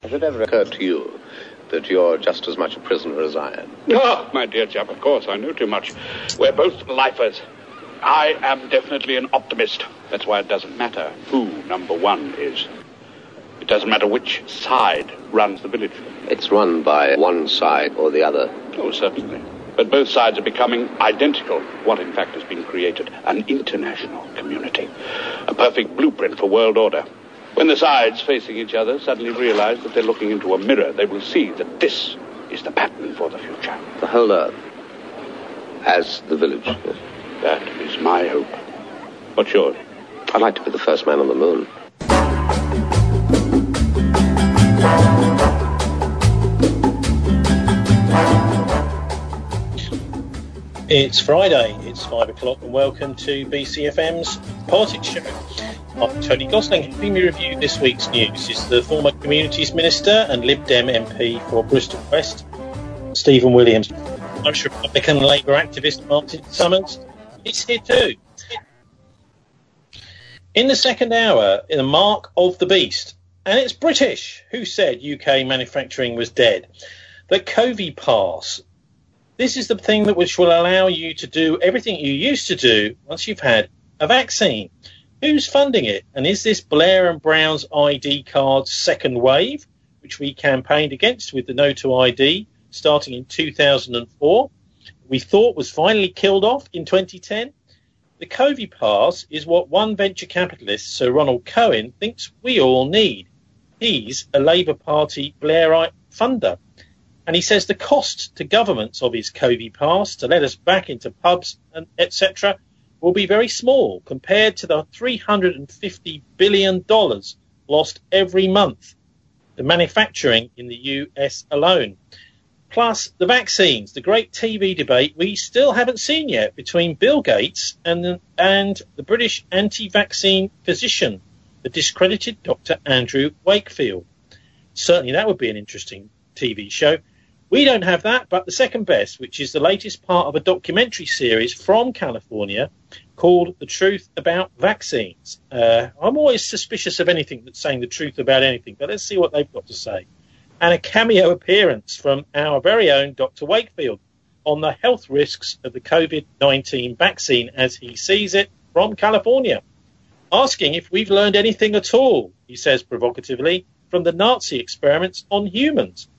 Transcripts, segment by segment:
Has it ever occurred to you that you're just as much a prisoner as I am? Oh, my dear chap, of course, I know too much. We're both lifers. I am definitely an optimist. That's why it doesn't matter who number one is. It doesn't matter which side runs the village. It's run by one side or the other. Oh, certainly. But both sides are becoming identical. What, in fact, has been created? An international community. A perfect blueprint for world order. When the sides facing each other suddenly realize that they're looking into a mirror, they will see that this is the pattern for the future. The whole Earth as the village. That is my hope. What's yours? I'd like to be the first man on the moon. It's Friday, it's 5 o'clock, and welcome to BCFM's Politics Show. I'm Tony Gosling. Helping me review this week's news is the former Communities Minister and Lib Dem MP for Bristol West, Stephen Williams. Irish Republican and Labour activist Martin Summers is here too. In the second hour, in the mark of the beast, and it's British, who said UK manufacturing was dead. The COVID pass. This is the thing which will allow you to do everything you used to do once you've had a vaccine. Who's funding it? And is this Blair and Brown's ID card's second wave, which we campaigned against with the No to ID starting in 2004, we thought was finally killed off in 2010? The COVID pass is what one venture capitalist, Sir Ronald Cohen, thinks we all need. He's a Labour Party Blairite funder. And he says the cost to governments of his COVID pass to let us back into pubs and etc. will be very small compared to the $350 billion lost every month to manufacturing in the US alone. Plus the vaccines, the great TV debate we still haven't seen yet between Bill Gates and the British anti-vaccine physician, the discredited Dr. Andrew Wakefield. Certainly that would be an interesting TV show. We don't have that, but the second best, which is the latest part of a documentary series from California called The Truth About Vaccines. I'm always suspicious of anything that's saying the truth about anything, but let's see what they've got to say. And a cameo appearance from our very own Dr. Wakefield on the health risks of the COVID-19 vaccine as he sees it from California, asking if we've learned anything at all, he says provocatively, from the Nazi experiments on humans.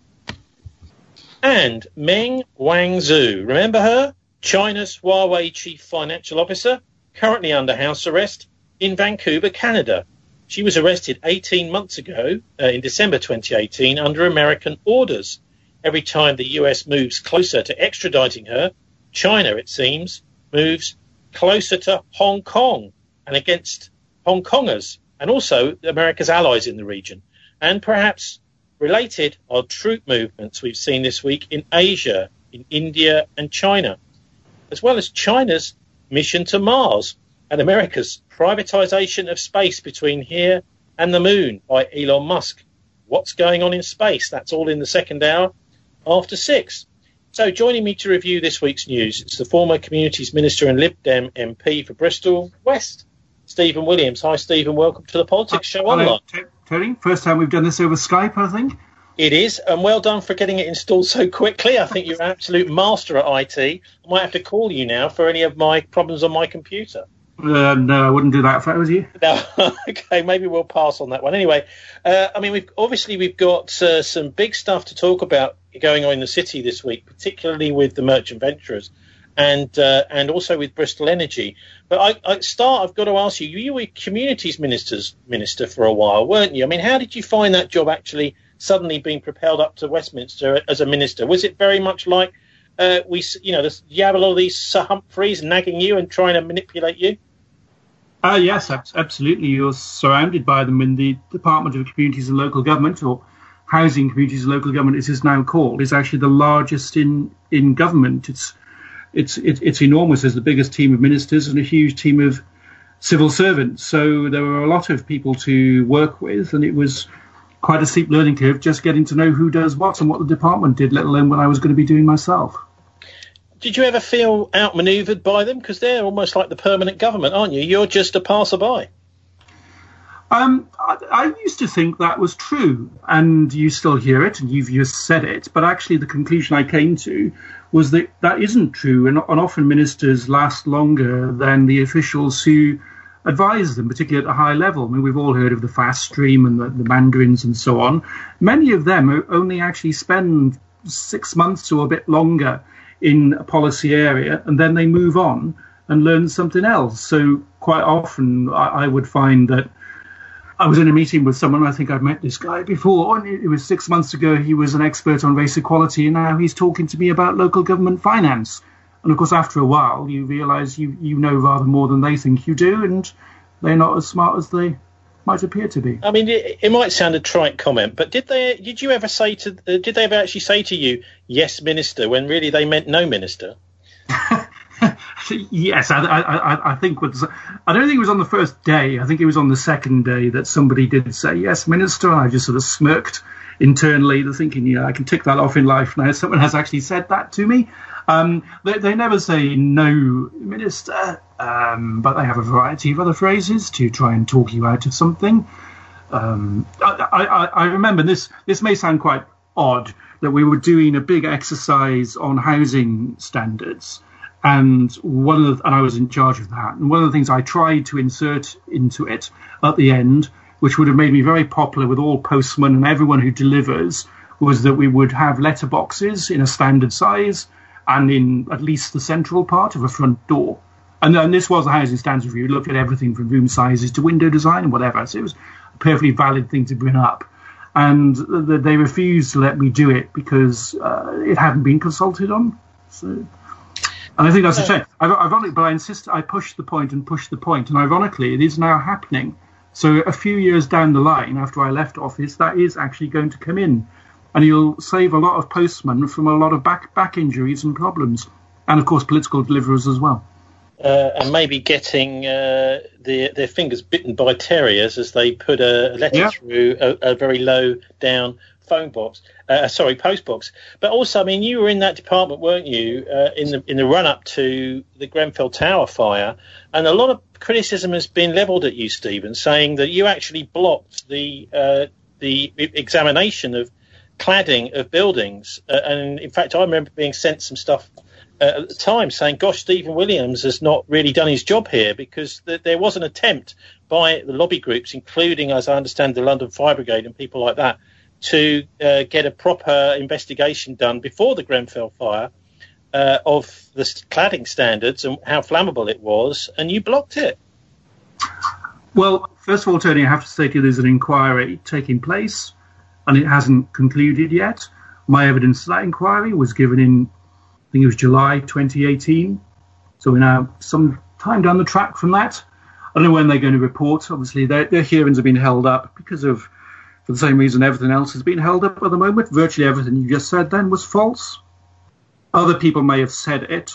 And Meng Wanzhou, remember her? China's Huawei chief financial officer, currently under house arrest in Vancouver, Canada. She was arrested 18 months ago, in December 2018, under American orders. Every time the US moves closer to extraditing her, China, it seems, moves closer to Hong Kong and against Hong Kongers, and also America's allies in the region. And perhaps related are troop movements we've seen this week in Asia, in India and China, as well as China's mission to Mars and America's privatization of space between here and the moon by Elon Musk. What's going on in space? That's all in the second hour after 6. So joining me to review this week's news, it's the former Communities Minister and Lib Dem MP for Bristol West, Stephen Williams. Hi, Stephen. Welcome to the Politics Show Online. Tony, first time we've done this over Skype, I think. It is, and well done for getting it installed so quickly. I think you're an absolute master at IT. I might have to call you now for any of my problems on my computer. No, I wouldn't do that if I was you. No, okay, maybe we'll pass on that one. Anyway, we've got some big stuff to talk about going on in the city this week, particularly with the merchant venturers and also with Bristol Energy. But I've got to ask you, you were Communities Minister for a while, weren't you? I mean, how did you find that job actually suddenly being propelled up to Westminster as a minister? Was it very much like you have a lot of these Sir Humphreys nagging you and trying to manipulate you? Yes, absolutely. You're surrounded by them in the Department of Communities and Local Government, or Housing, Communities and Local Government, as it's now called. Is actually the largest in government. It's enormous. There's the biggest team of ministers and a huge team of civil servants. So there were a lot of people to work with, and it was quite a steep learning curve just getting to know who does what and what the department did, let alone what I was going to be doing myself. Did you ever feel outmanoeuvred by them? Because they're almost like the permanent government, aren't you? You're just a passerby. I used to think that was true, and you still hear it, and you've just said it. But actually, the conclusion I came to was that that isn't true, and often ministers last longer than the officials who advise them, particularly at a high level. I mean, we've all heard of the fast stream and the mandarins and so on. Many of them only actually spend 6 months or a bit longer in a policy area, and then they move on and learn something else. So quite often I would find that I was in a meeting with someone, I think I've met this guy before, and it was 6 months ago he was an expert on race equality, and now he's talking to me about local government finance. And of course, after a while, you realise you know rather more than they think you do, and they're not as smart as they might appear to be. I mean, it might sound a trite comment, but did they ever actually say to you, "Yes, Minister," when really they meant "No, Minister"? Yes, I think I don't think it was on the first day. I think it was on the second day that somebody did say, "Yes, Minister." And I just sort of smirked internally, thinking, yeah, I can tick that off in life now. Someone has actually said that to me. They never say "No, Minister," but they have a variety of other phrases to try and talk you out of something. I remember this may sound quite odd, that we were doing a big exercise on housing standards. And I was in charge of that. And one of the things I tried to insert into it at the end, which would have made me very popular with all postmen and everyone who delivers, was that we would have letterboxes in a standard size and in at least the central part of a front door. And this was a housing standards review. We looked at everything from room sizes to window design and whatever. So it was a perfectly valid thing to bring up. And they refused to let me do it because it hadn't been consulted on. So... And I think that's a shame. Ironically, but I insist I push the point. And ironically, it is now happening. So a few years down the line, after I left office, that is actually going to come in. And you'll save a lot of postmen from a lot of back injuries and problems. And, of course, political deliverers as well. And maybe getting their fingers bitten by terriers as they put a letter through a very low down post box. But also, I mean, you were in that department, weren't you, in the run up to the Grenfell Tower fire, and a lot of criticism has been levelled at you, Stephen, saying that you actually blocked the examination of cladding of buildings, and in fact, I remember being sent some stuff at the time saying, "Gosh, Stephen Williams has not really done his job here," because there was an attempt by the lobby groups, including, as I understand, the London Fire Brigade and people like that, to get a proper investigation done before the Grenfell fire of the cladding standards and how flammable it was, and you blocked it. Well, first of all, Tony, I have to say to you there's an inquiry taking place, and it hasn't concluded yet. My evidence to that inquiry was given in, I think it was July 2018, so we're now some time down the track from that. I don't know when they're going to report. Obviously, their hearings have been held up because of... For the same reason everything else has been held up at the moment. Virtually everything you just said then was false. Other people may have said it,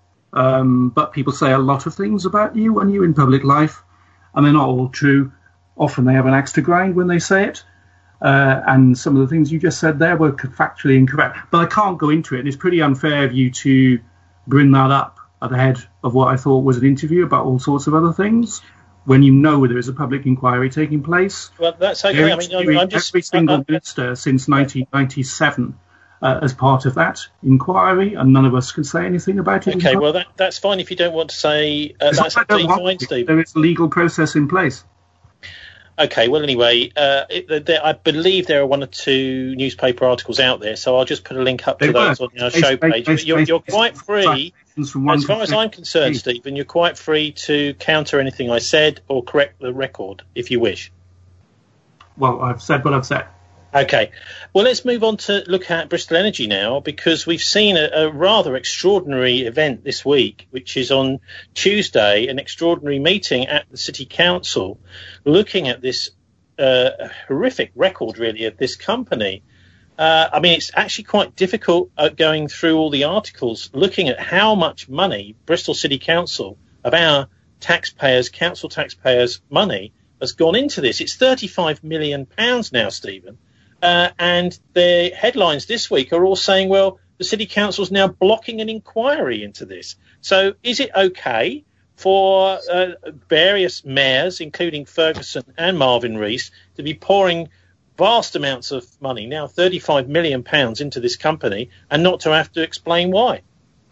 but people say a lot of things about you when you're in public life, and they're not all true. Often they have an axe to grind when they say it, and some of the things you just said there were factually incorrect. But I can't go into it. It's pretty unfair of you to bring that up at the head of what I thought was an interview about all sorts of other things, when you know there is a public inquiry taking place. Well, that's okay. I mean, I'm just... Every single minister since 1997 as part of that inquiry, and none of us can say anything about it. Okay, well, that's fine if you don't want to say... that's absolutely fine, Steve. There is a legal process in place. Okay, well, anyway, I believe there are one or two newspaper articles out there, so I'll just put a link up to those on our show page. But you're quite free, as far as I'm concerned, Stephen, you're quite free to counter anything I said or correct the record, if you wish. Well, I've said what I've said. Okay. Well, let's move on to look at Bristol Energy now, because we've seen a rather extraordinary event this week, which is on Tuesday, an extraordinary meeting at the City Council, looking at this horrific record, really, of this company. I mean, it's actually quite difficult going through all the articles, looking at how much money Bristol City Council, of our taxpayers, council taxpayers' money, has gone into this. It's £35 million now, Stephen. And the headlines this week are all saying, well, the City Council is now blocking an inquiry into this. So is it okay for various mayors, including Ferguson and Marvin Rees, to be pouring vast amounts of money, now £35 million, into this company, and not to have to explain why.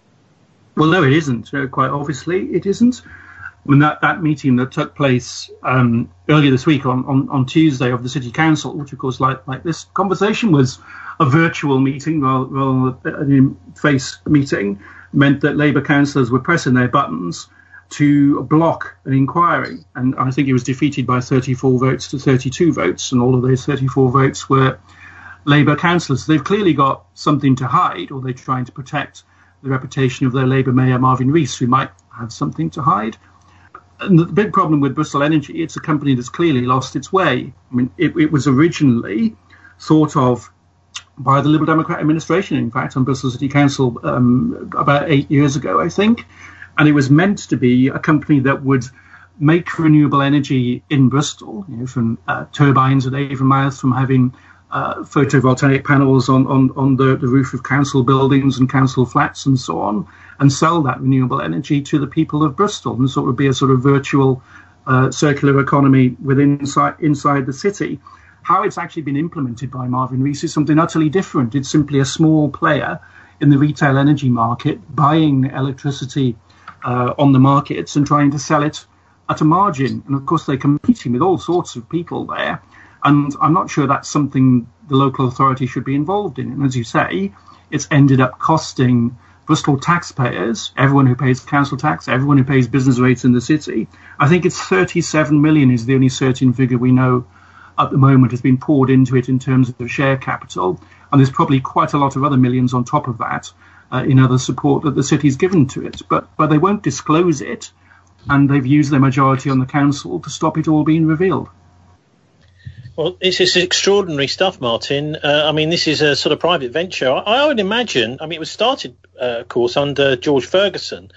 Well, no, it isn't. Quite obviously, it isn't. I mean, that meeting that took place earlier this week on Tuesday of the City Council, which, of course, like this conversation, was a virtual meeting rather than an in-face meeting, meant that Labour councillors were pressing their buttons to block an inquiry. And I think it was defeated by 34 votes to 32 votes, and all of those 34 votes were Labour councillors. They've clearly got something to hide, or they're trying to protect the reputation of their Labour mayor, Marvin Rees, who might have something to hide. And the big problem with Bristol Energy, it's a company that's clearly lost its way. I mean, it was originally thought of by the Liberal Democrat administration, in fact, on Bristol City Council about 8 years ago, I think. And it was meant to be a company that would make renewable energy in Bristol, from turbines at Avonmouth, from having photovoltaic panels on the roof of council buildings and council flats and so on, and sell that renewable energy to the people of Bristol. And so it would be a sort of virtual circular economy inside the city. How it's actually been implemented by Marvin Rees is something utterly different. It's simply a small player in the retail energy market, buying electricity on the markets and trying to sell it at a margin. And of course, they're competing with all sorts of people there. And I'm not sure that's something the local authority should be involved in. And as you say, it's ended up costing Bristol taxpayers, everyone who pays council tax, everyone who pays business rates in the city. I think it's 37 million is the only certain figure we know at the moment has been poured into it in terms of share capital. And there's probably quite a lot of other millions on top of that in other support that the city's given to it. But they won't disclose it. And they've used their majority on the council to stop it all being revealed. Well, it's just extraordinary stuff, Martin. I mean, this is a sort of private venture. I would imagine, I mean, it was started, of course, under George Ferguson,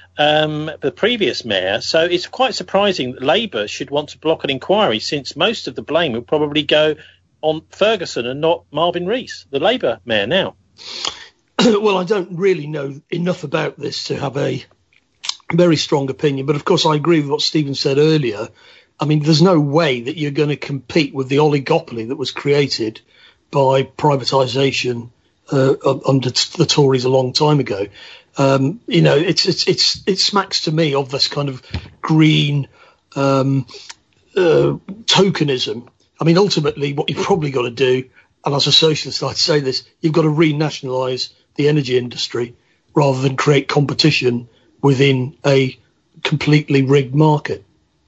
the previous mayor. So it's quite surprising that Labour should want to block an inquiry, since most of the blame will probably go on Ferguson and not Marvin Rees, the Labour mayor now. Well, I don't really know enough about this to have a very strong opinion. But, of course, I agree with what Stephen said earlier. I mean, there's no way that you're going to compete with the oligopoly that was created by privatisation under the Tories a long time ago. It smacks to me of this kind of green tokenism. I mean, ultimately, what you've probably got to do, and as a socialist, I'd say this, you've got to renationalise the energy industry rather than create competition within a completely rigged market.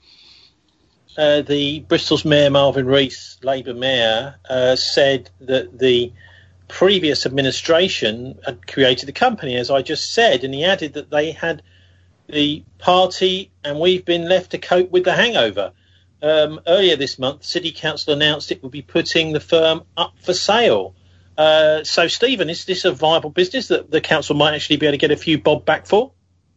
The Bristol's Mayor, Marvin Rees, Labour Mayor, said that the previous administration had created the company, as I just said, and he added that they had the party and we've been left to cope with the hangover. Earlier this month, City Council announced it would be putting the firm up for sale. So, Stephen, is this a viable business that the council might actually be able to get a few bob back for?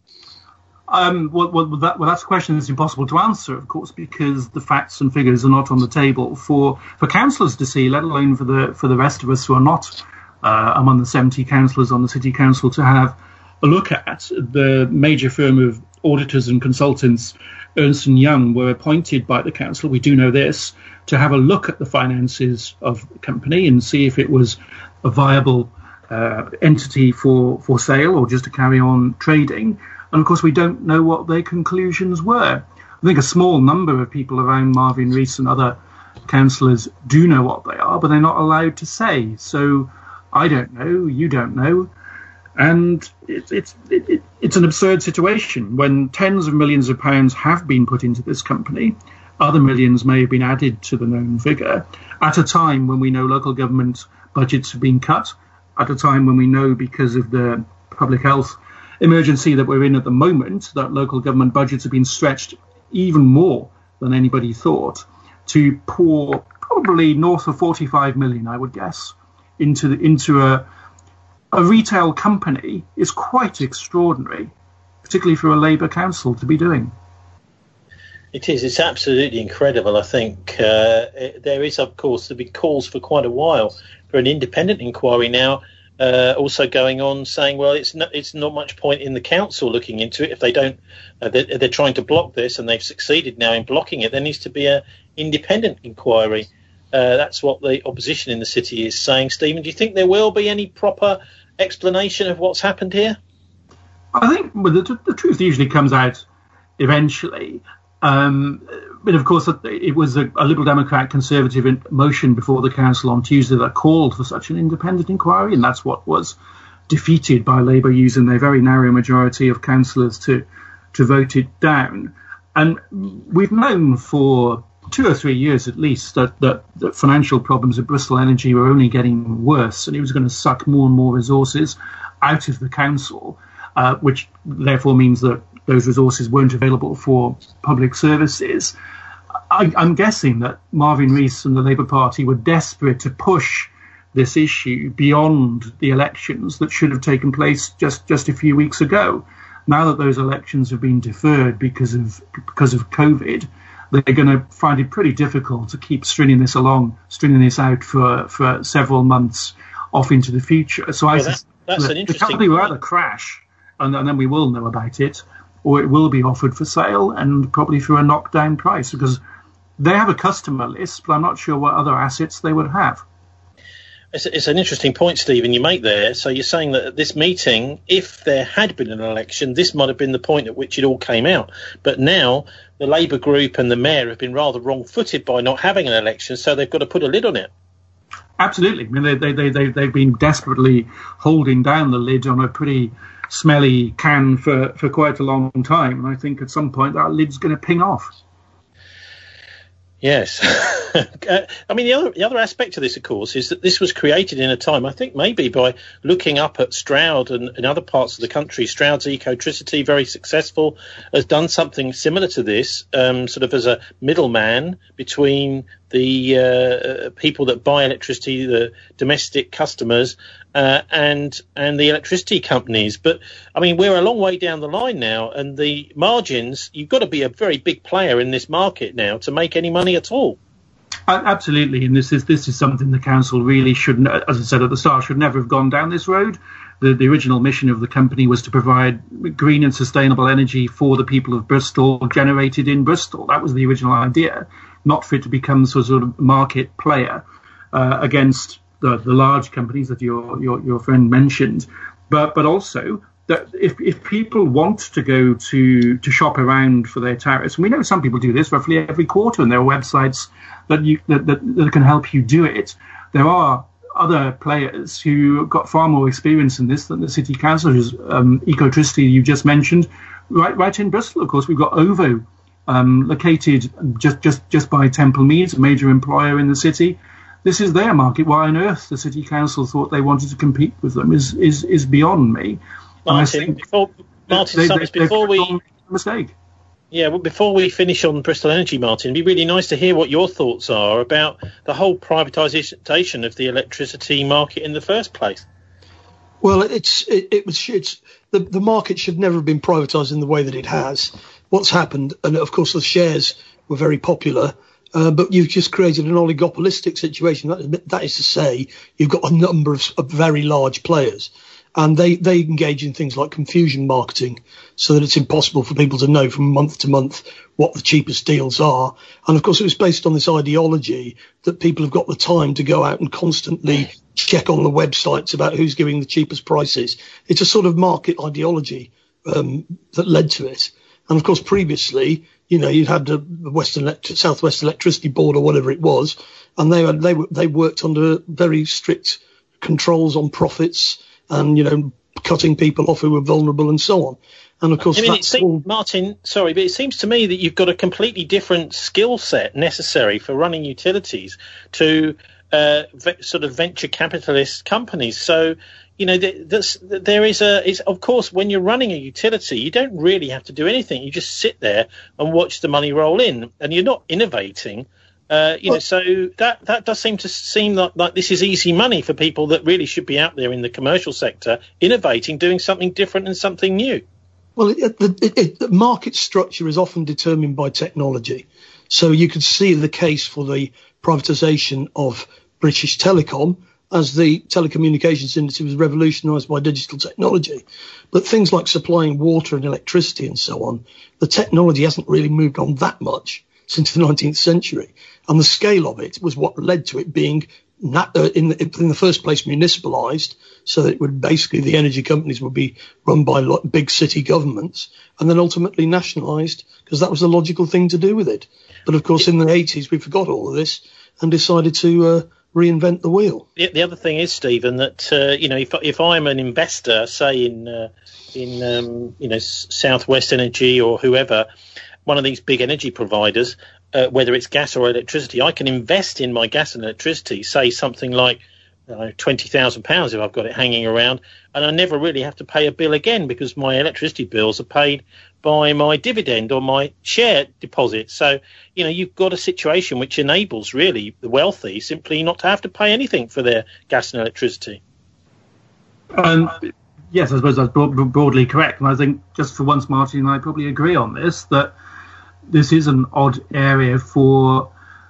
That's a question that's impossible to answer, of course, because the facts and figures are not on the table for councillors to see, let alone for the rest of us who are not among the 70 councillors on the City Council to have a look at. The major firm of auditors and consultants, Ernst & Young, were appointed by the council, we do know this, to have a look at the finances of the company and see if it was a viable entity for sale or just to carry on trading. And, of course, we don't know what their conclusions were. I think a small number of people around Marvin Rees and other councillors do know what they are, but they're not allowed to say. So I don't know, you don't know. And it's an absurd situation when tens of millions of pounds have been put into this company. Other millions may have been added to the known figure at a time when we know local government budgets have been cut, at a time when we know, because of the public health emergency that we're in at the moment, that local government budgets have been stretched even more than anybody thought, to pour probably north of 45 million, I would guess, into a retail company is quite extraordinary, particularly for a Labour council to be doing. It is. It's absolutely incredible. I think there is, of course, there have been calls for quite a while for an independent inquiry now. also going on saying, well, it's not much point in the council looking into it if they don't. They're trying to block this, and they've succeeded now in blocking it. There needs to be an independent inquiry. That's what the opposition in the city is saying. Stephen, do you think there will be any proper explanation of what's happened here? I think the truth usually comes out eventually. But of course, it was a Liberal Democrat Conservative motion before the council on Tuesday that called for such an independent inquiry, and that's what was defeated by Labour using their very narrow majority of councillors to vote it down. And we've known for 2 or 3 years at least that financial problems at Bristol Energy were only getting worse, and it was going to suck more and more resources out of the council, which therefore means that those resources weren't available for public services. I'm guessing that Marvin Rees and the Labour Party were desperate to push this issue beyond the elections that should have taken place just a few weeks ago. Now that those elections have been deferred because of COVID, they're going to find it pretty difficult to keep stringing this out for several months off into the future. So that's an interesting. The company will either crash, and then we will know about it, or it will be offered for sale, and probably for a knockdown price, because they have a customer list, but I'm not sure what other assets they would have. It's an interesting point, Stephen, you make there. So you're saying that at this meeting, if there had been an election, this might have been the point at which it all came out. But now the Labour group and the mayor have been rather wrong-footed by not having an election, so they've got to put a lid on it. Absolutely. I mean, they've been desperately holding down the lid on a pretty smelly can for quite a long time. And I think at some point that lid's going to ping off. Yes. I mean, the other aspect of this, of course, is that this was created in a time, I think maybe by looking up at Stroud and other parts of the country. Stroud's Ecotricity, very successful, has done something similar to this, sort of as a middleman between the people that buy electricity, the domestic customers, and the electricity companies. But, I mean, we're a long way down the line now, and the margins, you've got to be a very big player in this market now to make any money at all. Absolutely, and this is something the council really shouldn't, as I said at the start, should never have gone down this road. The original mission of the company was to provide green and sustainable energy for the people of Bristol, generated in Bristol. That was the original idea, not for it to become sort of market player against the large companies that your friend mentioned, but also that if people want to go to shop around for their tariffs, and we know some people do this roughly every quarter, and there are websites that can help you do it. There are other players who have got far more experience in this than the city council. Ecotricity, you just mentioned, right in Bristol. Of course, we've got OVO located just by Temple Meads, a major employer in the city. This is their market. Why on earth the city council thought they wanted to compete with them is beyond me. Martin, before we mistake. Yeah, well, before we finish on Bristol Energy, Martin, it'd be really nice to hear what your thoughts are about the whole privatisation of the electricity market in the first place. Well, the market should never have been privatised in the way that it has. What's happened, and of course the shares were very popular, but you've just created an oligopolistic situation. That is to say, you've got a number of very large players. And they engage in things like confusion marketing so that it's impossible for people to know from month to month what the cheapest deals are. And, of course, it was based on this ideology that people have got the time to go out and constantly check on the websites about who's giving the cheapest prices. It's a sort of market ideology that led to it. And, of course, previously, you had the Southwest Electricity Board or whatever it was, and they worked under very strict controls on profits and, cutting people off who were vulnerable and so on. And, of course, Martin, sorry, but it seems to me that you've got a completely different skill set necessary for running utilities to sort of venture capitalist companies. So, of course, when you're running a utility, you don't really have to do anything. You just sit there and watch the money roll in, and you're not innovating. So that does seem like this is easy money for people that really should be out there in the commercial sector, innovating, doing something different and something new. Well, the market structure is often determined by technology. So you could see the case for the privatisation of British Telecom as the telecommunications industry was revolutionised by digital technology. But things like supplying water and electricity and so on, the technology hasn't really moved on that much since the 19th century. And the scale of it was what led to it being, in the first place, municipalised, so that it would basically, the energy companies would be run by big city governments, and then ultimately nationalised, because that was the logical thing to do with it. But of course, in the 80s, we forgot all of this and decided to reinvent the wheel. The other thing is, Stephen, that if I'm an investor, say in Southwest Energy or whoever, one of these big energy providers, whether it's gas or electricity, I can invest in my gas and electricity, say something like £20,000 if I've got it hanging around, and I never really have to pay a bill again because my electricity bills are paid by my dividend or my share deposit. So, you've got a situation which enables really the wealthy simply not to have to pay anything for their gas and electricity. Yes, I suppose that's broadly correct. And I think just for once, Martin and I probably agree on this, that this is an odd area for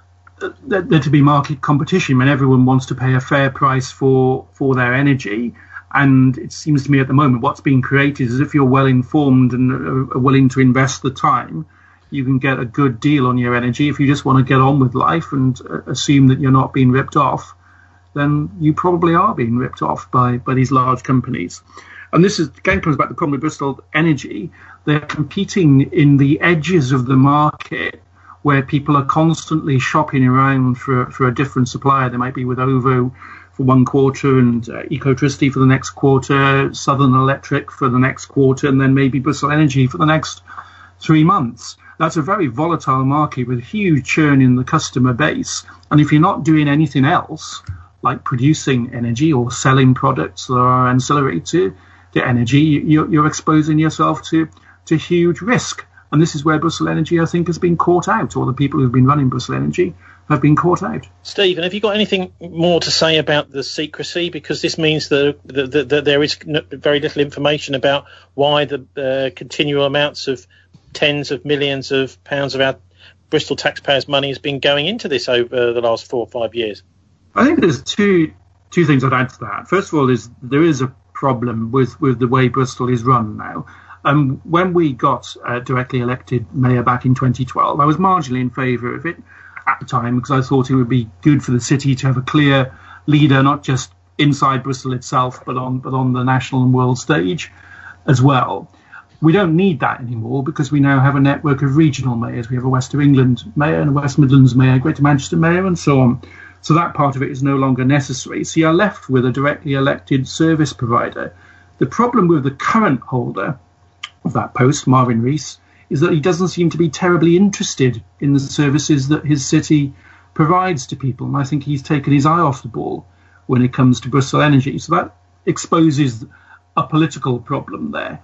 there to be market competition when everyone wants to pay a fair price for their energy. And it seems to me at the moment what's being created is if you're well informed and are willing to invest the time, you can get a good deal on your energy. If you just want to get on with life and assume that you're not being ripped off, then you probably are being ripped off by these large companies. And this is again comes back to the problem with Bristol Energy. They're competing in the edges of the market where people are constantly shopping around for a different supplier. They might be with OVO for one quarter and Ecotricity for the next quarter, Southern Electric for the next quarter, and then maybe Bristol Energy for the next 3 months. That's a very volatile market with huge churn in the customer base. And if you're not doing anything else, like producing energy or selling products that are ancillary to energy, you're exposing yourself to huge risk. And this is where Bristol Energy, I think, has been caught out, or the people who've been running Bristol Energy have been caught out. Stephen, have you got anything more to say about the secrecy? Because this means that there is very little information about why the continual amounts of tens of millions of pounds of our Bristol taxpayers' money has been going into this over the last 4 or 5 years. I think there's two things I'd add to that. First of all, there is a problem with the way Bristol is run now. When we got directly elected mayor back in 2012, I was marginally in favour of it at the time because I thought it would be good for the city to have a clear leader, not just inside Bristol itself, but on the national and world stage as well. We don't need that anymore because we now have a network of regional mayors. We have a West of England mayor and a West Midlands mayor, Greater Manchester mayor, and so on. So that part of it is no longer necessary. So you're left with a directly elected service provider. The problem with the current holder of that post, Marvin Rees, is that he doesn't seem to be terribly interested in the services that his city provides to people. And I think he's taken his eye off the ball when it comes to Bristol Energy. So that exposes a political problem there.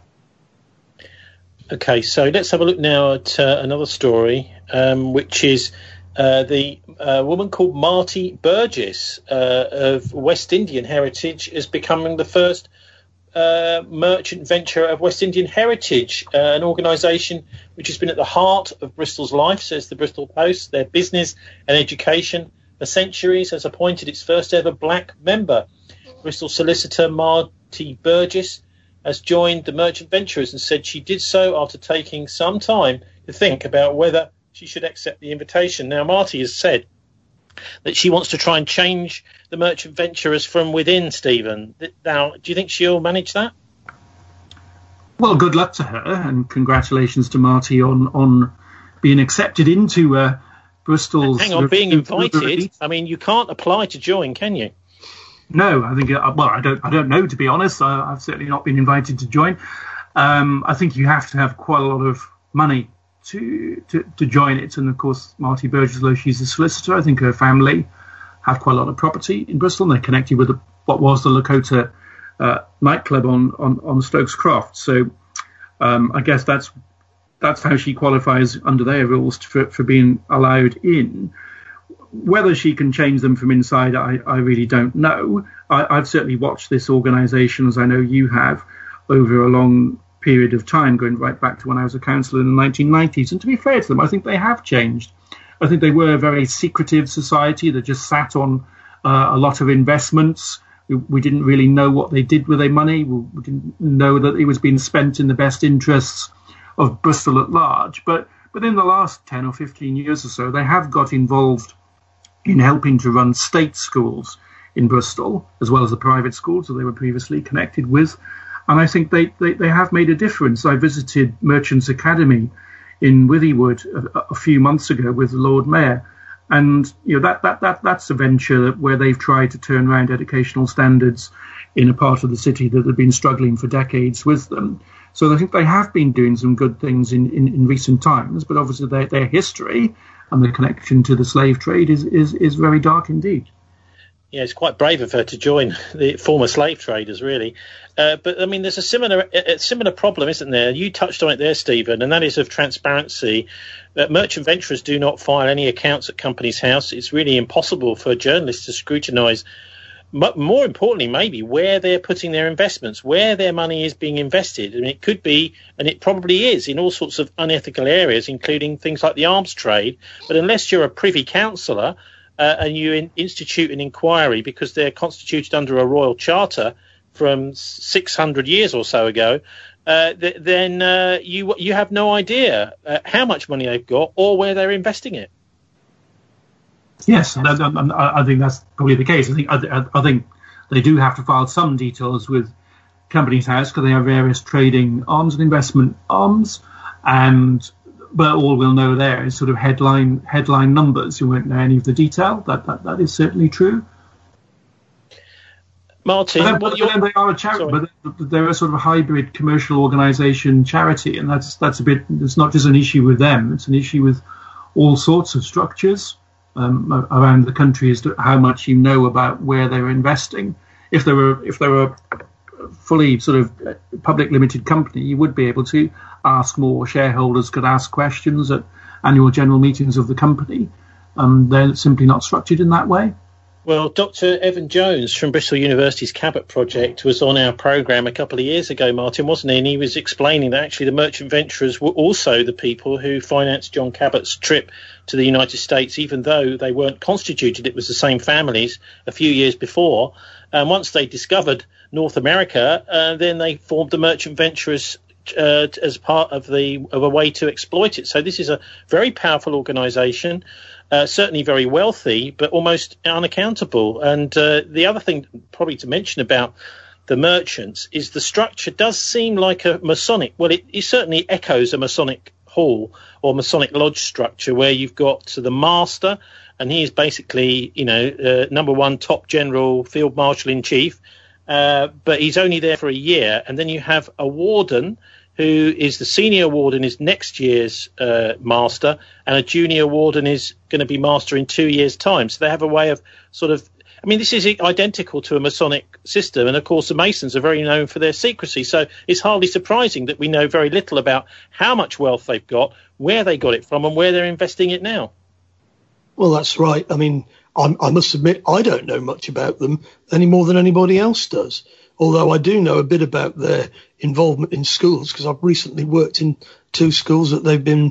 OK, so let's have a look now at another story, which is the woman called Marty Burgess of West Indian heritage is becoming the first merchant venture of West Indian heritage, an organisation which has been at the heart of Bristol's life, says the Bristol Post. Their business and education for centuries has appointed its first ever black member. Bristol solicitor Marty Burgess has joined the merchant venturers and said she did so after taking some time to think about whether she should accept the invitation. Now, Marty has said that she wants to try and change the merchant venturers from within, Stephen. Now, do you think she'll manage that? Well, good luck to her, and congratulations to Marty on being accepted into Bristol's... Hang on, being invited. I mean, you can't apply to join, can you? No, I think... Well, I don't know, to be honest. I've certainly not been invited to join. I think you have to have quite a lot of money to join it. And, of course, Marty Burgess, though she's a solicitor, I think her family have quite a lot of property in Bristol, and they're connected with what was the Lakota nightclub on Stokes Croft. So I guess that's how she qualifies under their rules for being allowed in. Whether she can change them from inside, I really don't know. I've certainly watched this organisation, as I know you have, over a long period of time, going right back to when I was a councillor in the 1990s. And to be fair to them, I think they have changed. I think they were a very secretive society that just sat on a lot of investments. We didn't really know what they did with their money. We didn't know that it was being spent in the best interests of Bristol at large. But in the last 10 or 15 years or so, they have got involved in helping to run state schools in Bristol, as well as the private schools that they were previously connected with. And I think they have made a difference. I visited Merchants Academy in Withywood a few months ago with the Lord Mayor. And that's a venture where they've tried to turn around educational standards in a part of the city that had been struggling for decades with them. So I think they have been doing some good things in recent times, but obviously their history and the connection to the slave trade is very dark indeed. Yeah, it's quite brave of her to join the former slave traders, really. But, I mean, there's a similar problem, isn't there? You touched on it there, Stephen, and that is of transparency. Merchant venturers do not file any accounts at Companies House. It's really impossible for journalists to scrutinise, more importantly, maybe, where they're putting their investments, where their money is being invested. And it could be, and it probably is, in all sorts of unethical areas, including things like the arms trade. But unless you're a Privy Councillor, and you institute an inquiry because they're constituted under a royal charter from 600 years or so ago, then you have no idea how much money they've got or where they're investing it. Yes, I think that's probably the case. I think they do have to file some details with Companies House because they have various trading arms and investment arms, but all we'll know there is sort of headline numbers. You won't know any of the detail. That is certainly true. Martin, but then they are a charity, but they're a sort of a hybrid commercial organisation charity, and that's a bit. It's not just an issue with them; it's an issue with all sorts of structures around the country as to how much you know about where they're investing. If they were fully sort of public limited company, you would be able to ask more. Shareholders could ask questions at annual general meetings of the company. They're simply not structured in that way. Well, Dr. Evan Jones from Bristol University's Cabot Project was on our programme a couple of years ago, Martin, wasn't he? And he was explaining that actually the merchant venturers were also the people who financed John Cabot's trip to the United States, even though they weren't constituted. It was the same families a few years before. And once they discovered North America, then they formed the merchant venturers as part of a way to exploit it. So this is a very powerful organisation. Certainly very wealthy, but almost unaccountable. And the other thing probably to mention about the merchants is the structure does seem like a Masonic. Well, it certainly echoes a Masonic hall or Masonic lodge structure where you've got the master, and he is basically, number one top general field marshal in chief, but he's only there for a year. And then you have a warden who is the senior warden is next year's master, and a junior warden is going to be master in 2 years' time. So they have a way of this is identical to a Masonic system. And, of course, the Masons are very known for their secrecy. So it's hardly surprising that we know very little about how much wealth they've got, where they got it from, and where they're investing it now. Well, that's right. I mean, I must admit I don't know much about them any more than anybody else does. Although I do know a bit about their involvement in schools because I've recently worked in 2 schools that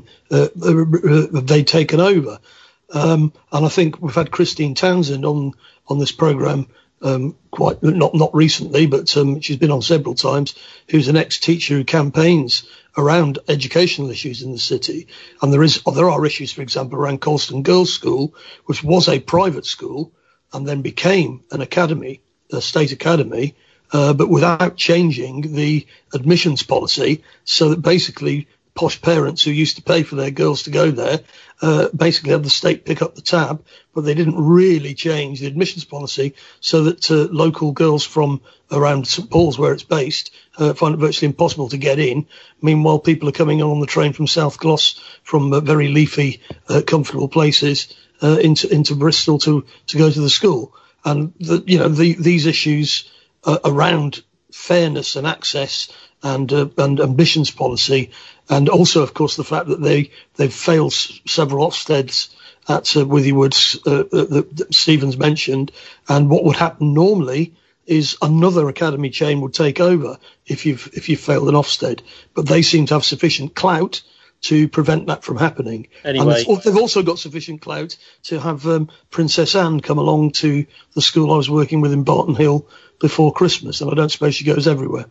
they've taken over. And I think we've had Christine Townsend on this programme quite not recently, but she's been on several times, who's an ex-teacher who campaigns around educational issues in the city. And there are issues, for example, around Colston Girls' School, which was a private school and then became an academy, a state academy, but without changing the admissions policy, so that basically posh parents who used to pay for their girls to go there basically had the state pick up the tab, but they didn't really change the admissions policy so that local girls from around St Paul's, where it's based, find it virtually impossible to get in. Meanwhile, people are coming on the train from South Gloss, from very leafy, comfortable places into Bristol to go to the school. And these issues around fairness and access and ambitions policy, and also, of course, the fact that they've failed several Ofsteds at Withywood that Stephen's mentioned, and what would happen normally is another academy chain would take over if you've failed an Ofsted, but they seem to have sufficient clout to prevent that from happening. Anyway, and they've also got sufficient clout to have Princess Anne come along to the school I was working with in Barton Hill before Christmas, and I don't suppose she goes everywhere.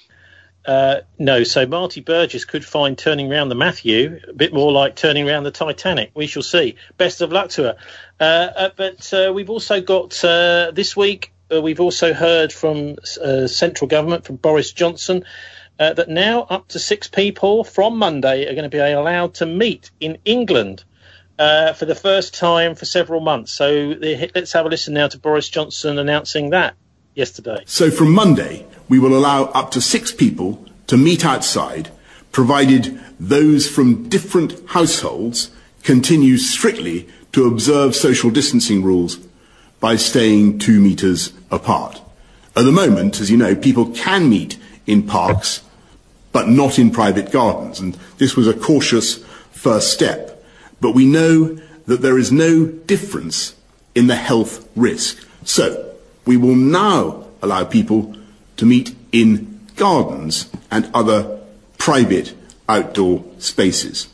No, so Marty Burgess could find Turning Round the Matthew a bit more like Turning Round the Titanic. We shall see. Best of luck to her. But we've also got this week, we've also heard from central government, from Boris Johnson, that now up to 6 people from Monday are going to be allowed to meet in England for the first time for several months. So let's have a listen now to Boris Johnson announcing that yesterday. So from Monday, we will allow up to 6 people to meet outside, provided those from different households continue strictly to observe social distancing rules by staying 2 metres apart. At the moment, as you know, people can meet in parks, but not in private gardens, and this was a cautious first step. But we know that there is no difference in the health risk. So we will now allow people to meet in gardens and other private outdoor spaces.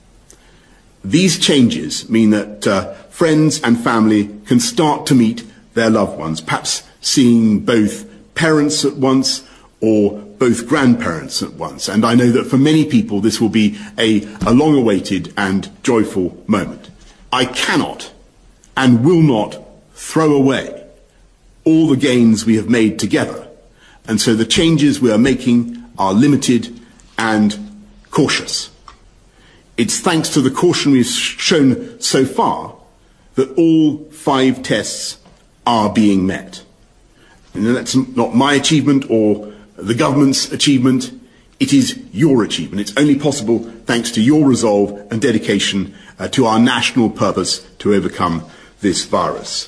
These changes mean that friends and family can start to meet their loved ones, perhaps seeing both parents at once or both grandparents at once. And I know that for many people this will be a long-awaited and joyful moment. I cannot and will not throw away all the gains we have made together, and so the changes we are making are limited and cautious. It's thanks to the caution we've shown so far that all 5 tests are being met. And that's not my achievement or the government's achievement, it is your achievement. It's only possible thanks to your resolve and dedication to our national purpose to overcome this virus.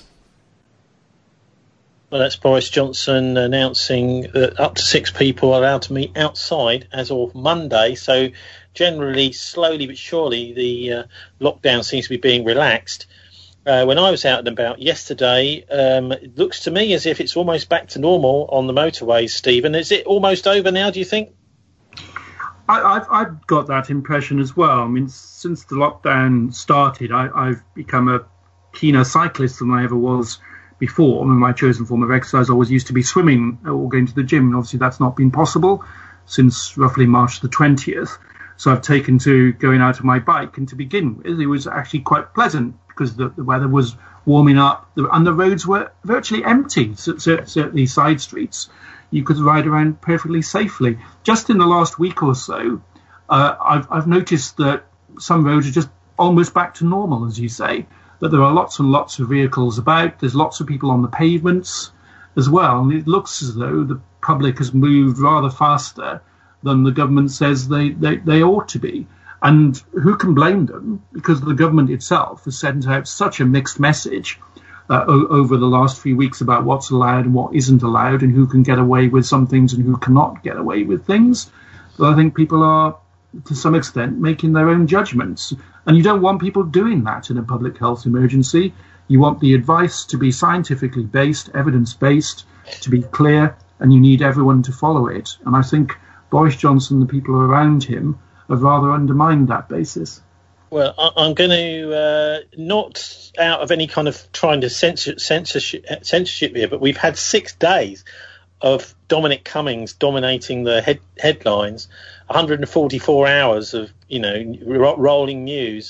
Well, that's Boris Johnson announcing that up to 6 people are allowed to meet outside as of Monday. So generally, slowly but surely, the lockdown seems to be being relaxed. When I was out and about yesterday, it looks to me as if it's almost back to normal on the motorways, Stephen. Is it almost over now, do you think? I've got that impression as well. I mean, since the lockdown started, I've become a keener cyclist than I ever was before. I mean, my chosen form of exercise always used to be swimming or going to the gym, and obviously that's not been possible since roughly March the 20th. So I've taken to going out on my bike, and to begin with, it was actually quite pleasant because the weather was warming up and the roads were virtually empty, certainly side streets. You could ride around perfectly safely. Just in the last week or so, I've noticed that some roads are just almost back to normal, as you say, that there are lots and lots of vehicles about. There's lots of people on the pavements as well, and it looks as though the public has moved rather faster than the government says they ought to be. And who can blame them? Because the government itself has sent out such a mixed message over the last few weeks about what's allowed and what isn't allowed, and who can get away with some things and who cannot get away with things. But I think people are, to some extent, making their own judgments. And you don't want people doing that in a public health emergency. You want the advice to be scientifically based, evidence-based, to be clear, and you need everyone to follow it. And I think Boris Johnson, the people around him, have rather undermined that basis. Well, I'm going to, not out of any kind of trying to censorship here, but we've had 6 days of Dominic Cummings dominating the headlines, 144 hours of, rolling news.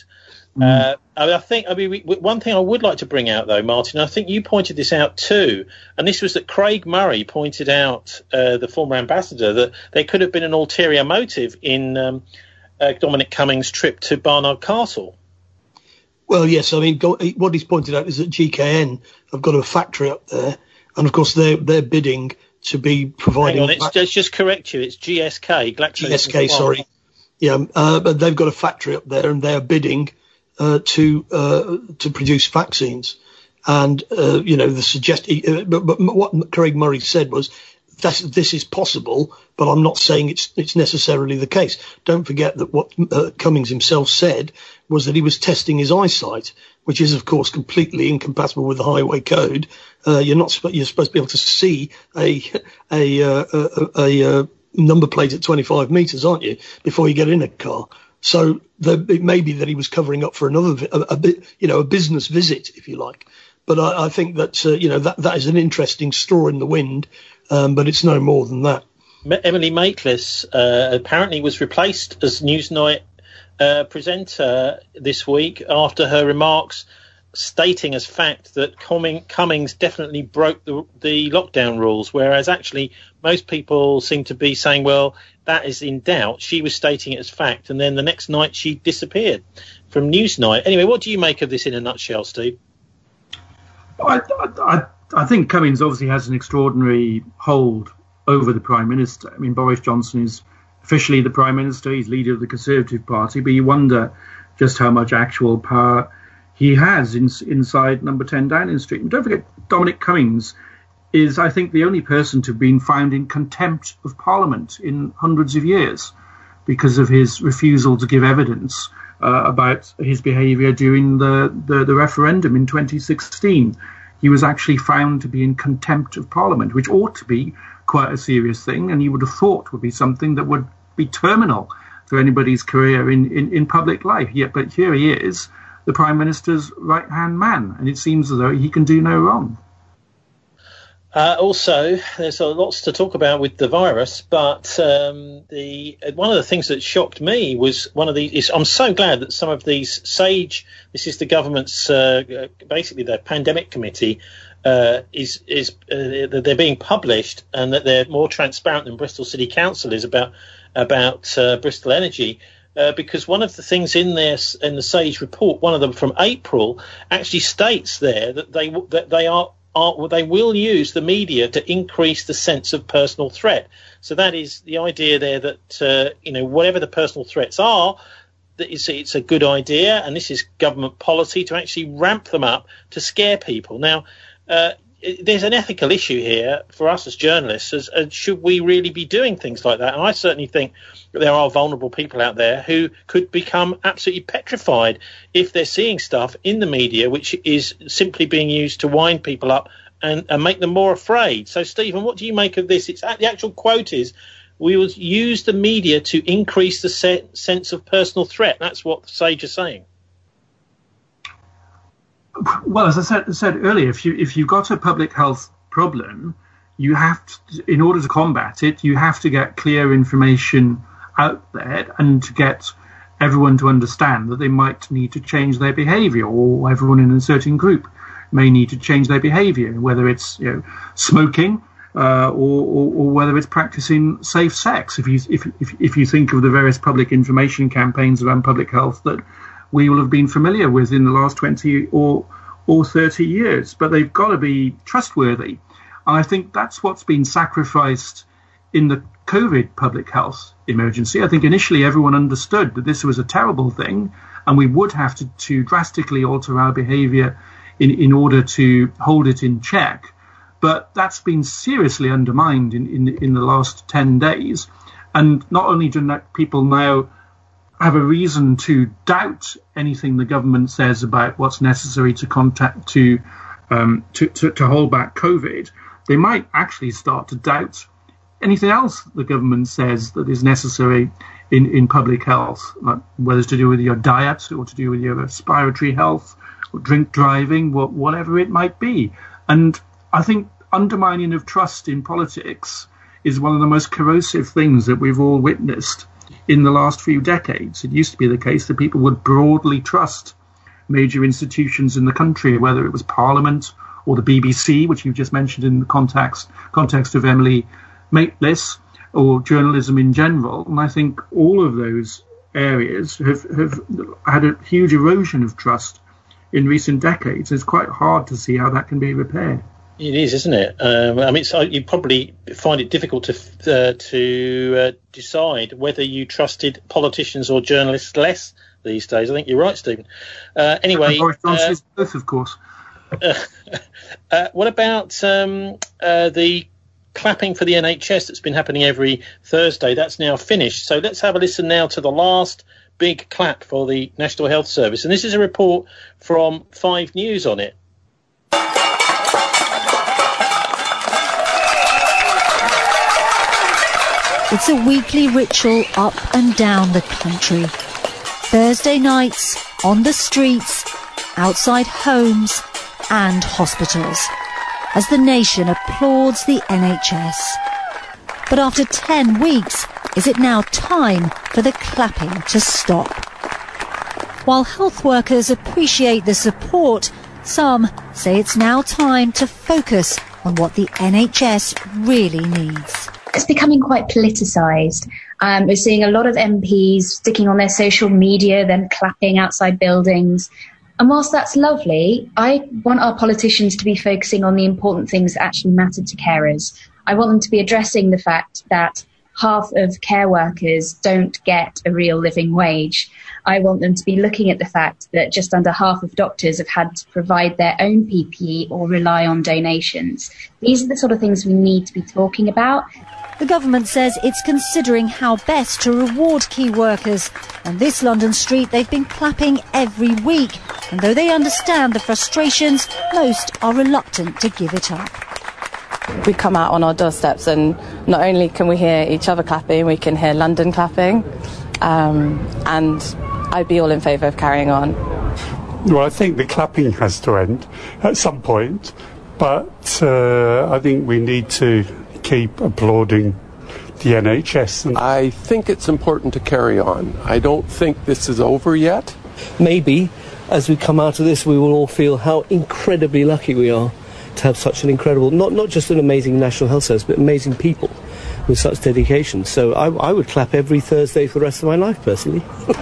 One thing I would like to bring out, though, Martin, I think you pointed this out too, and this was that Craig Murray pointed out, the former ambassador, that there could have been an ulterior motive in Dominic Cummings' trip to Barnard Castle. Well, yes, I mean, what he's pointed out is that GKN have got a factory up there, and of course they're bidding to be providing... Hang on, let's just correct you, it's GSK. GSK, sorry. Yeah, but they've got a factory up there, and they're bidding to produce vaccines. And, but what Craig Murray said was, this is possible, but I'm not saying it's necessarily the case. Don't forget that what Cummings himself said was that he was testing his eyesight, which is, of course, completely incompatible with the highway code. You're supposed to be able to see a number plate at 25 metres, aren't you, before you get in a car? So it may be that he was covering up for a business visit, if you like. But I think that that is an interesting straw in the wind, but it's no more than that. Emily Maitlis apparently was replaced as Newsnight presenter this week after her remarks stating as fact that Cummings definitely broke the lockdown rules, whereas actually most people seem to be saying, well, that is in doubt. She was stating it as fact, and then the next night she disappeared from Newsnight. Anyway, what do you make of this in a nutshell, Steve? I think Cummings obviously has an extraordinary hold over the Prime Minister. I mean, Boris Johnson is officially the Prime Minister. He's leader of the Conservative Party, but you wonder just how much actual power he has inside Number 10 Downing Street. And don't forget, Dominic Cummings is, I think, the only person to have been found in contempt of Parliament in hundreds of years because of his refusal to give evidence about his behaviour during the referendum in 2016. He was actually found to be in contempt of Parliament, which ought to be quite a serious thing, and you would have thought would be something that would be terminal for anybody's career in public life. But here he is, the Prime Minister's right-hand man, and it seems as though he can do no wrong. Also, there's lots to talk about with the virus, but one of the things that shocked me was I'm so glad that some of these this is the government's basically their pandemic committee they're being published, and that they're more transparent than Bristol City Council is about Bristol Energy. Because one of the things in the SAGE report, one of them from April, actually states there that they will use the media to increase the sense of personal threat. So that is the idea there that whatever the personal threats are, that it's a good idea, and this is government policy to actually ramp them up to scare people. Now, there's an ethical issue here for us as journalists. Should we really be doing things like that? And I certainly think that there are vulnerable people out there who could become absolutely petrified if they're seeing stuff in the media which is simply being used to wind people up and make them more afraid. So, Stephen, what do you make of this? The actual quote is, we will use the media to increase the sense of personal threat. That's what the SAGE are saying. Well, as I said earlier, if you've got a public health problem, you have to, in order to combat it, you have to get clear information out there and to get everyone to understand that they might need to change their behaviour, or everyone in a certain group may need to change their behaviour, whether it's smoking or whether it's practicing safe sex. If you think of the various public information campaigns around public health that we will have been familiar with in the last 20 or 30 years, but they've got to be trustworthy. And I think that's what's been sacrificed in the COVID public health emergency. I think initially everyone understood that this was a terrible thing, and we would have to drastically alter our behaviour in order to hold it in check. But that's been seriously undermined in the last 10 days. And not only do people now have a reason to doubt anything the government says about what's necessary to hold back COVID, they might actually start to doubt anything else the government says that is necessary in public health, like whether it's to do with your diet or to do with your respiratory health or drink driving, whatever it might be. And I think undermining of trust in politics is one of the most corrosive things that we've all witnessed in the last few decades. It used to be the case that people would broadly trust major institutions in the country, whether it was Parliament or the BBC, which you've just mentioned in the context of Emily Maitlis, or journalism in general. And I think all of those areas have had a huge erosion of trust in recent decades. It's quite hard to see how that can be repaired. It is, isn't it? You probably find it difficult to decide whether you trusted politicians or journalists less these days. I think you're right, Stephen. Anyway, Boris Johnson is both, of course. What about the clapping for the NHS that's been happening every Thursday? That's now finished. So let's have a listen now to the last big clap for the National Health Service. And this is a report from 5 News on it. It's a weekly ritual up and down the country. Thursday nights, on the streets, outside homes and hospitals, as the nation applauds the NHS. But after 10 weeks, is it now time for the clapping to stop? While health workers appreciate the support, some say it's now time to focus on what the NHS really needs. It's becoming quite politicised. We're seeing a lot of MPs sticking on their social media, then clapping outside buildings. And whilst that's lovely, I want our politicians to be focusing on the important things that actually matter to carers. I want them to be addressing the fact that half of care workers don't get a real living wage. I want them to be looking at the fact that just under half of doctors have had to provide their own PPE or rely on donations. These are the sort of things we need to be talking about. The government says it's considering how best to reward key workers. On this London street, they've been clapping every week. And though they understand the frustrations, most are reluctant to give it up. We come out on our doorsteps and not only can we hear each other clapping, we can hear London clapping. And I'd be all in favour of carrying on. Well, I think the clapping has to end at some point. But I think we need to keep applauding the NHS. I think it's important to carry on. I don't think this is over yet. Maybe as we come out of this, we will all feel how incredibly lucky we are to have such an incredible, not just an amazing National Health Service, but amazing people with such dedication. So I would clap every Thursday for the rest of my life, personally.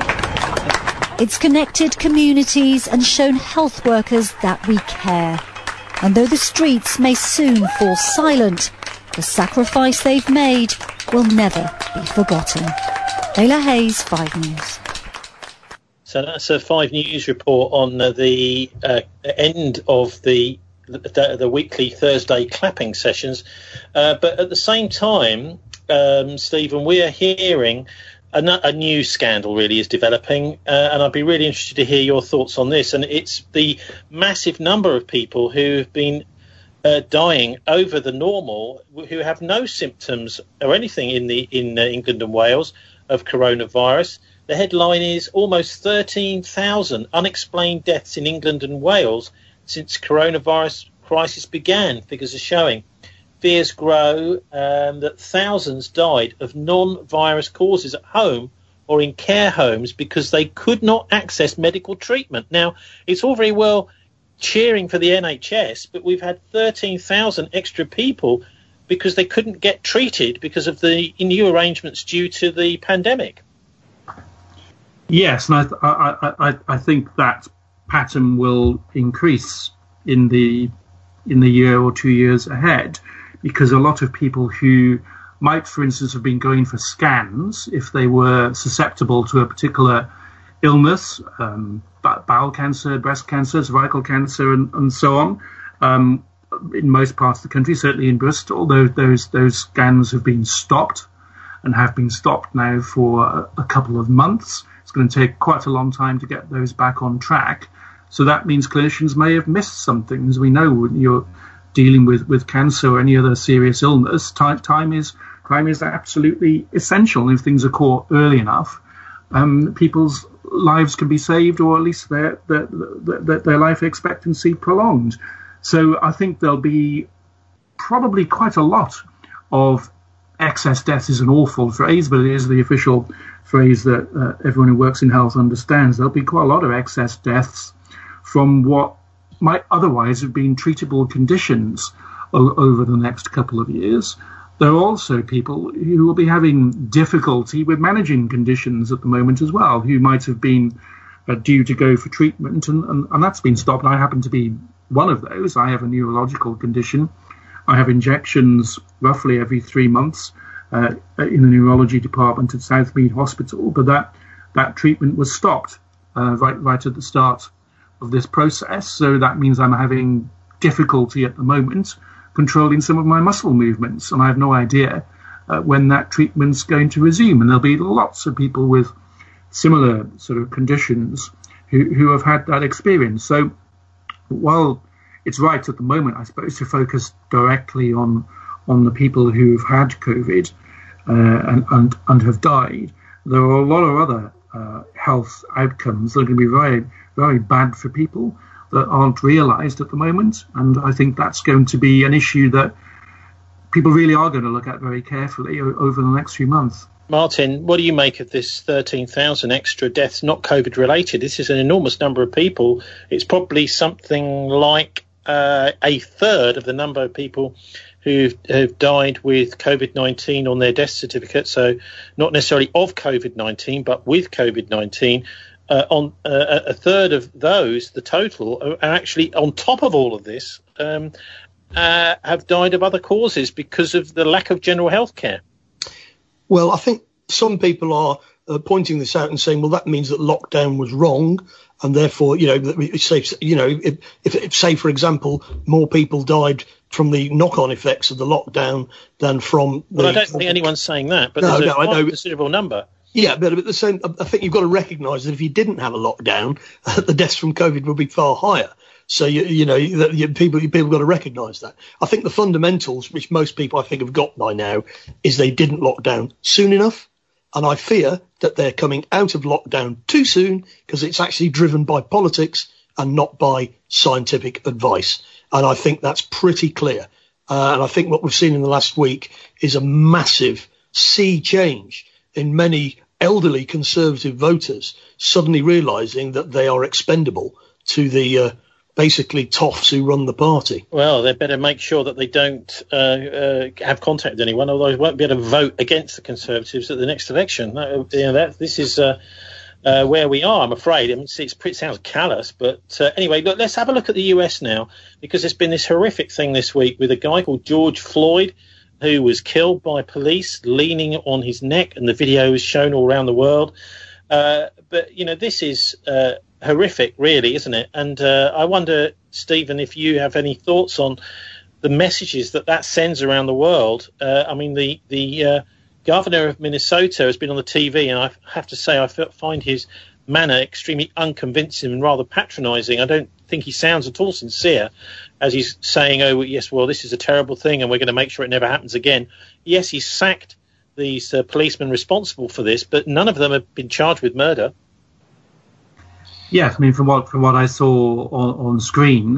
It's connected communities and shown health workers that we care. And though the streets may soon fall silent, the sacrifice they've made will never be forgotten. Layla Hayes, 5 News. So that's a 5 News report on the end of the weekly Thursday clapping sessions. But at the same time, Stephen, we are hearing a new scandal really is developing, and I'd be really interested to hear your thoughts on this. And it's the massive number of people who've been dying over the normal, who have no symptoms or anything in England and Wales of coronavirus. The headline is almost 13,000 unexplained deaths in England and Wales since coronavirus crisis began. Figures are showing. Fears grow that thousands died of non-virus causes at home or in care homes because they could not access medical treatment. Now, it's all very well cheering for the NHS, but we've had 13,000 extra people because they couldn't get treated because of the new arrangements due to the pandemic. Yes, and I think that pattern will increase in the year or 2 years ahead, because a lot of people who might, for instance, have been going for scans if they were susceptible to a particular illness, bowel cancer, breast cancer, cervical cancer, and so on. In most parts of the country, certainly in Bristol, those scans have been stopped and have been stopped now for a couple of months. It's going to take quite a long time to get those back on track. So that means clinicians may have missed something. As we know, when you're dealing with cancer or any other serious illness, time is absolutely essential. And if things are caught early enough, people's lives can be saved, or at least their life expectancy prolonged. So I think there'll be probably quite a lot of excess deaths. Is an awful phrase, but it is the official phrase that everyone who works in health understands. There'll be quite a lot of excess deaths from what might otherwise have been treatable conditions over the next couple of years. There are also people who will be having difficulty with managing conditions at the moment as well, who might have been due to go for treatment, and that's been stopped. I happen to be one of those. I have a neurological condition. I have injections roughly every 3 months in the neurology department at Southmead Hospital, but that treatment was stopped right at the start of this process. So that means I'm having difficulty at the moment controlling some of my muscle movements, and I have no idea when that treatment's going to resume. And there'll be lots of people with similar sort of conditions who have had that experience. So while it's right at the moment, I suppose, to focus directly on the people who've had COVID and have died, there are a lot of other health outcomes that are going to be very, very bad for people that aren't realised at the moment. And I think that's going to be an issue that people really are going to look at very carefully over the next few months. Martin, what do you make of this 13,000 extra deaths, not COVID related? This is an enormous number of people. It's probably something like a third of the number of people who have died with COVID-19 on their death certificate. So not necessarily of COVID-19, but with COVID-19. On a third of those, the total, are actually on top of all of this, have died of other causes because of the lack of general health care. Well, I think some people are pointing this out and saying, well, that means that lockdown was wrong. And therefore, if say, for example, more people died from the knock-on effects of the lockdown than from Well, I don't think anyone's saying that, but there's a considerable number. Yeah, but at the same, I think you've got to recognise that if you didn't have a lockdown, the deaths from COVID would be far higher. So people got to recognise that. I think the fundamentals, which most people I think have got by now, is they didn't lock down soon enough, and I fear that they're coming out of lockdown too soon because it's actually driven by politics and not by scientific advice. And I think that's pretty clear. And I think what we've seen in the last week is a massive sea change in many elderly Conservative voters suddenly realising that they are expendable to the basically toffs who run the party. Well, they better make sure that they don't have contact with anyone, otherwise they won't be able to vote against the Conservatives at the next election. This is where we are, I'm afraid. I mean, it sounds callous, but anyway, look, let's have a look at the US now, because there's been this horrific thing this week with a guy called George Floyd, who was killed by police leaning on his neck, and the video is shown all around the world. But, this is horrific, really, isn't it? And I wonder, Stephen, if you have any thoughts on the messages that sends around the world. The governor of Minnesota has been on the TV, and I have to say I find his manner extremely unconvincing and rather patronising. I don't think he sounds at all sincere as he's saying, oh, yes, well, this is a terrible thing and we're going to make sure it never happens again. Yes, he sacked these policemen responsible for this, but none of them have been charged with murder. Yes, I mean, from what I saw on screen,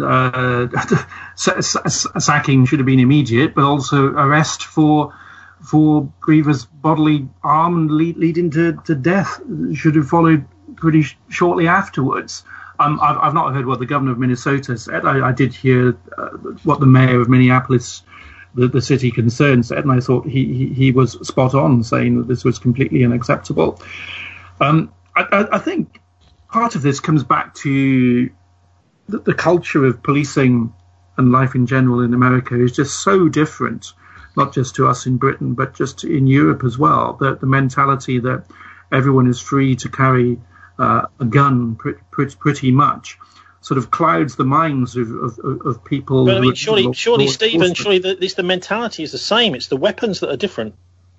sacking should have been immediate, but also arrest for grievous bodily harm and leading to death should have followed pretty shortly afterwards. I've not heard what the governor of Minnesota said. I did hear what the mayor of Minneapolis, the city concerned, said, and I thought he was spot on, saying that this was completely unacceptable. I think part of this comes back to the culture of policing and life in general in America is just so different, not just to us in Britain, but just in Europe as well. The mentality that everyone is free to carry a gun pretty much sort of clouds the minds of people. But I mean, surely, Stephen, the mentality is the same. It's the weapons that are different.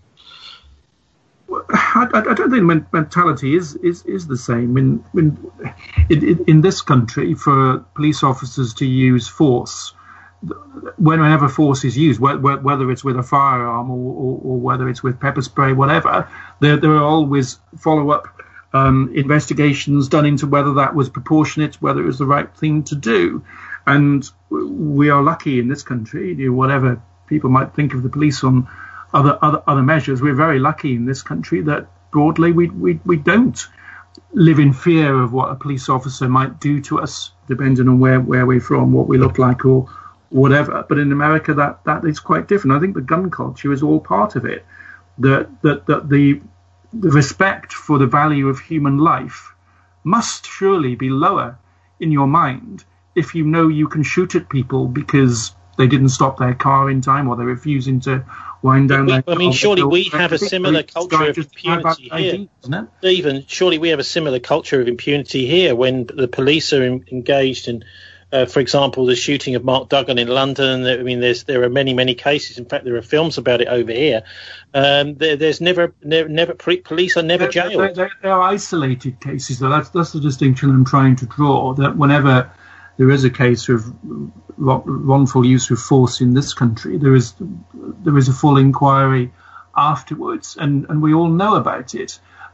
I don't think mentality is the same. In this country, for police officers to use force, whenever force is used, whether it's with a firearm or whether it's with pepper spray, whatever, there are always follow-up investigations done into whether that was proportionate, whether it was the right thing to do. And we are lucky in this country, whatever people might think of the police on other measures, we're very lucky in this country that broadly we don't live in fear of what a police officer might do to us, depending on where we're from, what we look like, or whatever. But in America, that is quite different. I think the gun culture is all part of it. That the respect for the value of human life must surely be lower in your mind if you know you can shoot at people because they didn't stop their car in time or they're refusing to wind down their car. I mean, surely we have a similar culture of impunity here. Stephen, surely we have a similar culture of impunity here when the police are engaged in, for example, the shooting of Mark Duggan in London. I mean, there are many cases. In fact, there are films about it over here. There's never police are never jailed. There are isolated cases, though. That's the distinction I'm trying to draw. That whenever there is a case of wrongful use of force in this country, there is a full inquiry afterwards, and we all know about it.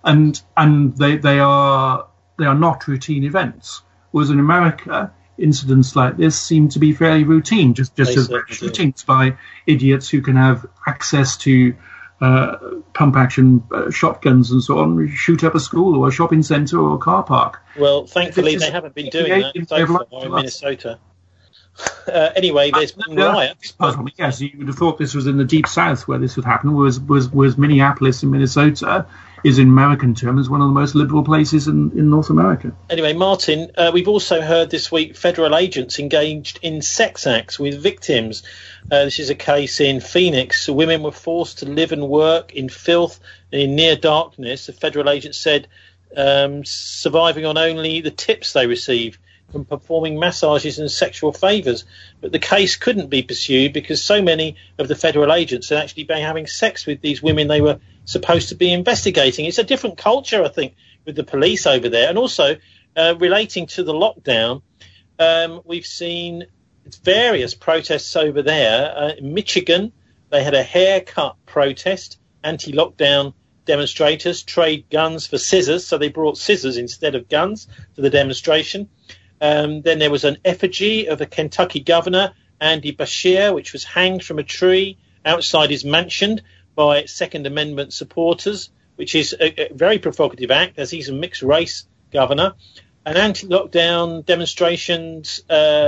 and they are not routine events. Whereas in America, incidents like this seem to be fairly routine, just as routines by idiots who can have access to pump-action shotguns and so on, shoot up a school or a shopping centre or a car park. Well, thankfully they haven't been doing that so far in Minnesota. Anyway, there's been riots. Yes, you would have thought this was in the deep south where this would happen. Was Minneapolis in Minnesota is in American terms one of the most liberal places in North America. Anyway, Martin, we've also heard this week federal agents engaged in sex acts with victims. This is a case in Phoenix. Women were forced to live and work in filth and in near darkness. The federal agents said surviving on only the tips they received from performing massages and sexual favours. But the case couldn't be pursued because so many of the federal agents had actually been having sex with these women they were supposed to be investigating. It's a different culture, I think, with the police over there. And also, relating to the lockdown, we've seen various protests over there. In Michigan, they had a haircut protest. Anti-lockdown demonstrators trade guns for scissors, so they brought scissors instead of guns to the demonstration. Then there was an effigy of the Kentucky governor, Andy Beshear, which was hanged from a tree outside his mansion by Second Amendment supporters, which is a very provocative act, as he's a mixed-race governor. And anti-lockdown demonstrations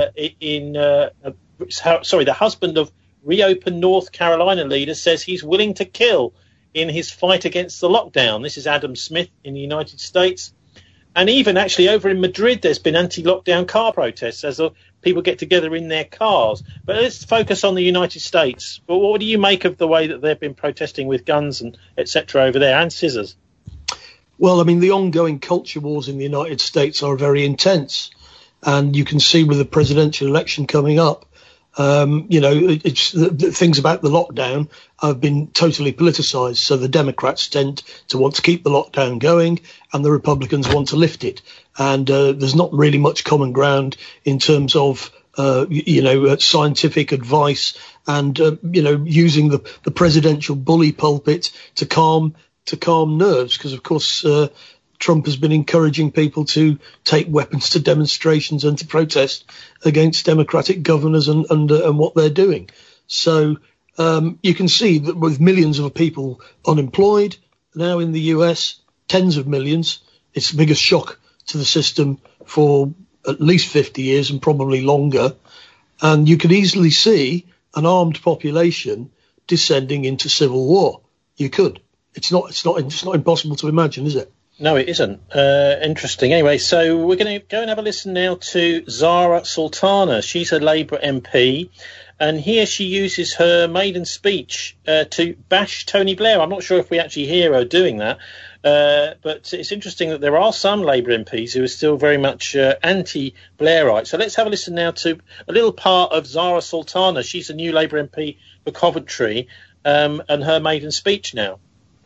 the husband of reopened North Carolina leader says he's willing to kill in his fight against the lockdown. This is Adam Smith in the United States. And even actually over in Madrid, there's been anti-lockdown car protests as people get together in their cars. But let's focus on the United States. But what do you make of the way that they've been protesting with guns and etc. over there and scissors? Well, I mean, the ongoing culture wars in the United States are very intense. And you can see with the presidential election coming up, it's the things about the lockdown have been totally politicized. So the Democrats tend to want to keep the lockdown going and the Republicans want to lift it. And there's not really much common ground in terms of, scientific advice and, using the presidential bully pulpit to calm nerves. Because, of course, Trump has been encouraging people to take weapons to demonstrations and to protest against Democratic governors and what they're doing. So you can see that with millions of people unemployed now in the US, tens of millions, it's the biggest shock to the system for at least 50 years and probably longer. And you could easily see an armed population descending into civil war. You could. It's not impossible to imagine, is it? No, it isn't. Interesting. Anyway, so we're going to go and have a listen now to Zara Sultana. She's a Labour MP, and here she uses her maiden speech to bash Tony Blair. I'm not sure if we actually hear her doing that, but it's interesting that there are some Labour MPs who are still very much anti-Blairite. So let's have a listen now to a little part of Zara Sultana. She's a new Labour MP for Coventry, and her maiden speech now.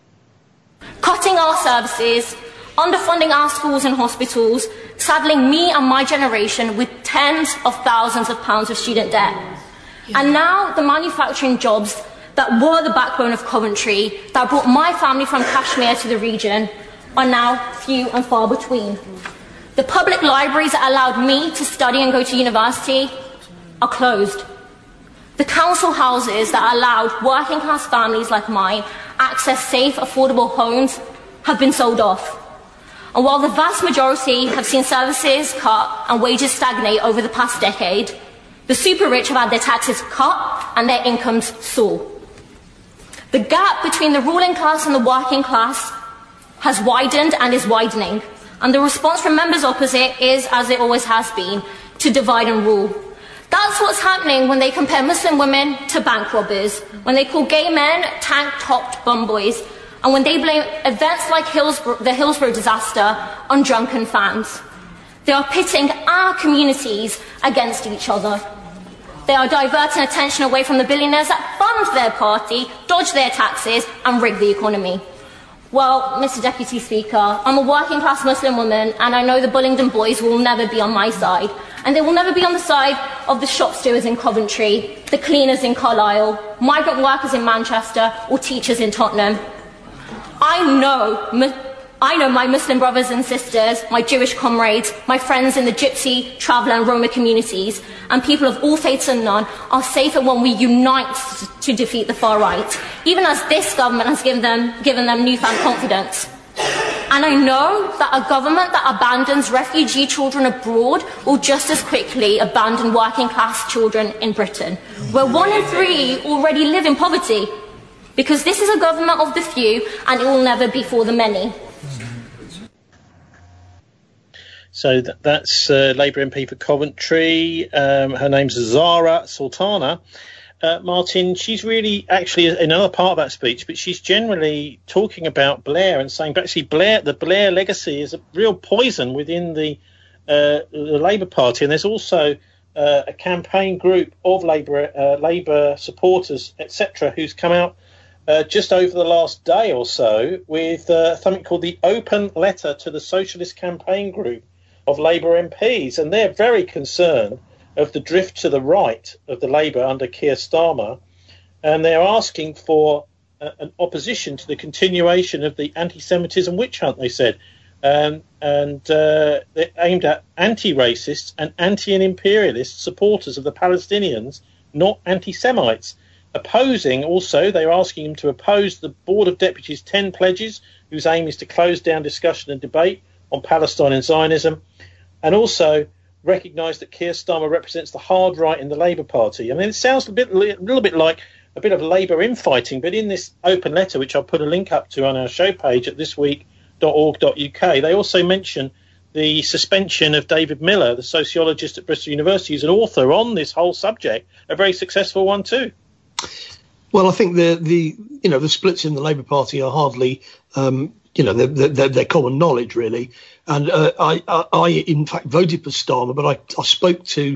Cutting our services, underfunding our schools and hospitals, saddling me and my generation with tens of thousands of pounds of student debt. And now the manufacturing jobs that were the backbone of Coventry, that brought my family from Kashmir to the region, are now few and far between. The public libraries that allowed me to study and go to university are closed. The council houses that allowed working class families like mine access safe, affordable homes have been sold off. And while the vast majority have seen services cut and wages stagnate over the past decade, the super rich have had their taxes cut and their incomes soar. The gap between the ruling class and the working class has widened and is widening. And the response from members opposite is, as it always has been, to divide and rule. That's what's happening when they compare Muslim women to bank robbers, when they call gay men tank-topped bum boys, and when they blame events like the Hillsborough disaster on drunken fans. They are pitting our communities against each other. They are diverting attention away from the billionaires that fund their party, dodge their taxes, and rig the economy. Well, Mr. Deputy Speaker, I'm a working-class Muslim woman, and I know the Bullingdon boys will never be on my side. And they will never be on the side of the shop stewards in Coventry, the cleaners in Carlisle, migrant workers in Manchester, or teachers in Tottenham. I know I know my Muslim brothers and sisters, my Jewish comrades, my friends in the Gypsy, Traveller and Roma communities, and people of all faiths and none are safer when we unite to defeat the far right, even as this government has given them newfound confidence. And I know that a government that abandons refugee children abroad will just as quickly abandon working class children in Britain, where 1 in 3 already live in poverty. Because this is a government of the few and it will never be for the many. So that's Labour MP for Coventry. Her name's Zara Sultana. Martin, she's really actually another part of that speech, but she's generally talking about Blair and saying, but actually the Blair legacy is a real poison within the Labour Party. And there's also a campaign group of Labour supporters, etc., who's come out just over the last day or so with something called the Open Letter to the Socialist Campaign Group of Labour MPs, and they're very concerned of the drift to the right of the Labour under Keir Starmer, and they're asking for an opposition to the continuation of the anti-Semitism witch hunt, they said, and they're aimed at anti-racists and anti-imperialist supporters of the Palestinians, not anti-Semites. Opposing also, they're asking them to oppose the Board of Deputies' 10 pledges, whose aim is to close down discussion and debate on Palestine and Zionism, and also recognise that Keir Starmer represents the hard right in the Labour Party. I mean, it sounds a little bit like a bit of Labour infighting, but in this open letter, which I'll put a link up to on our show page at thisweek.org.uk, they also mention the suspension of David Miller, the sociologist at Bristol University, who's an author on this whole subject, a very successful one too. Well, I think the splits in the Labour Party are hardly they're common knowledge, really. And I in fact voted for Starmer, but I spoke to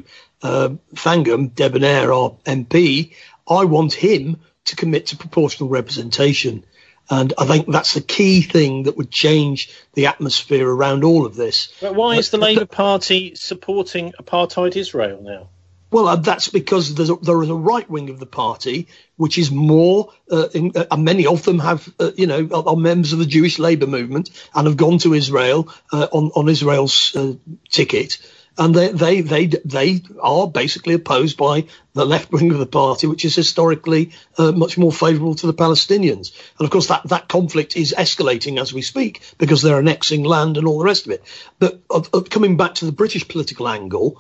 Fangam Debonair, our MP. I want him to commit to proportional representation. And I think that's the key thing that would change the atmosphere around all of this. But why is the Labour Party supporting apartheid Israel now? Well, that's because there is a right wing of the party which is more, and many of them have, are members of the Jewish Labour movement and have gone to Israel on Israel's ticket, and they are basically opposed by the left wing of the party, which is historically much more favourable to the Palestinians. And of course, that conflict is escalating as we speak because they're annexing land and all the rest of it. But coming back to the British political angle.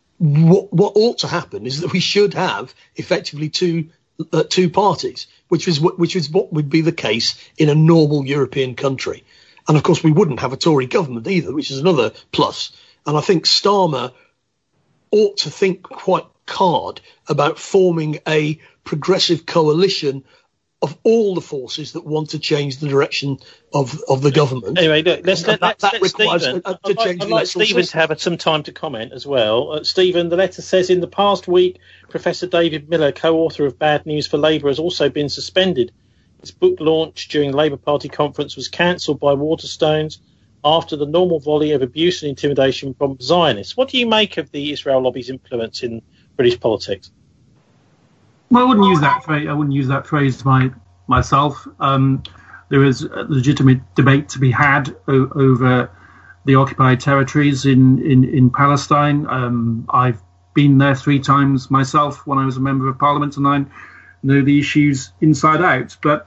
What ought to happen is that we should have effectively two parties, which is what would be the case in a normal European country. And of course, we wouldn't have a Tory government either, which is another plus. And I think Starmer ought to think quite hard about forming a progressive coalition of all the forces that want to change the direction of the government. Anyway, look, let's let Stephen. I'd like Stephen to have some time to comment as well. Stephen, the letter says, in the past week, Professor David Miller, co-author of Bad News for Labour, has also been suspended. His book launch during the Labour Party conference was cancelled by Waterstones after the normal volley of abuse and intimidation from Zionists. What do you make of the Israel lobby's influence in British politics? Well, I wouldn't use that phrase myself. There is a legitimate debate to be had over the occupied territories in Palestine. I've been there 3 times myself when I was a member of Parliament, and I know the issues inside out. But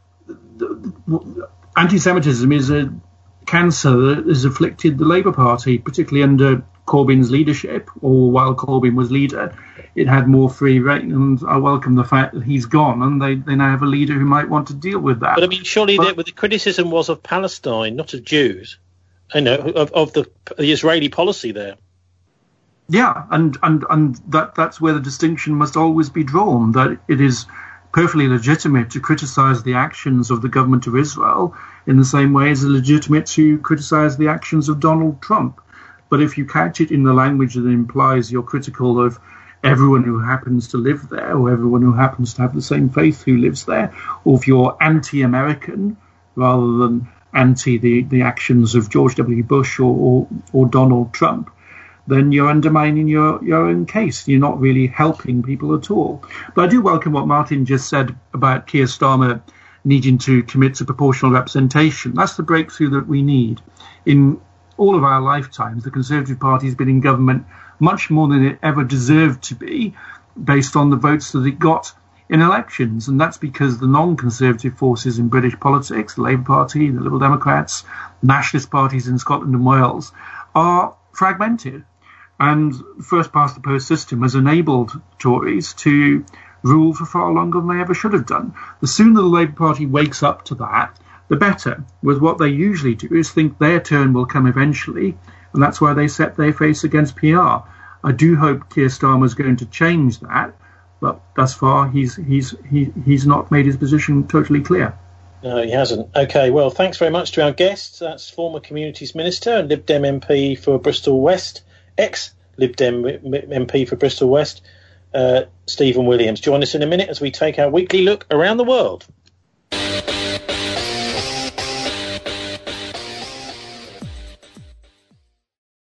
anti-Semitism is a cancer that has afflicted the Labour Party, particularly under Corbyn's leadership, or while Corbyn was leader. It had more free reign, and I welcome the fact that he's gone, and they now have a leader who might want to deal with that. But I mean, surely the criticism was of Palestine, not of Jews, of the Israeli policy there. Yeah, and that's where the distinction must always be drawn, that it is perfectly legitimate to criticise the actions of the government of Israel in the same way as it's legitimate to criticise the actions of Donald Trump. But if you couch it in the language that implies you're critical of everyone who happens to live there, or everyone who happens to have the same faith who lives there, or if you're anti-American rather than anti the actions of George W. Bush or Donald Trump, then you're undermining your own case. You're not really helping people at all. But I do welcome what Martin just said about Keir Starmer needing to commit to proportional representation. That's the breakthrough that we need. In all of our lifetimes, the Conservative Party has been in government much more than it ever deserved to be, based on the votes that it got in elections. And that's because the non-Conservative forces in British politics, the Labour Party, the Liberal Democrats, nationalist parties in Scotland and Wales, are fragmented. And the first past the post system has enabled Tories to rule for far longer than they ever should have done. The sooner the Labour Party wakes up to that, the better. With what they usually do is think their turn will come eventually, and that's why they set their face against PR. I do hope Keir Starmer's going to change that, but thus far he's not made his position totally clear. No, he hasn't. OK, well, thanks very much to our guests. That's former Communities Minister and Lib Dem MP for Bristol West, ex-Lib Dem MP for Bristol West, Stephen Williams. Join us in a minute as we take our weekly look around the world.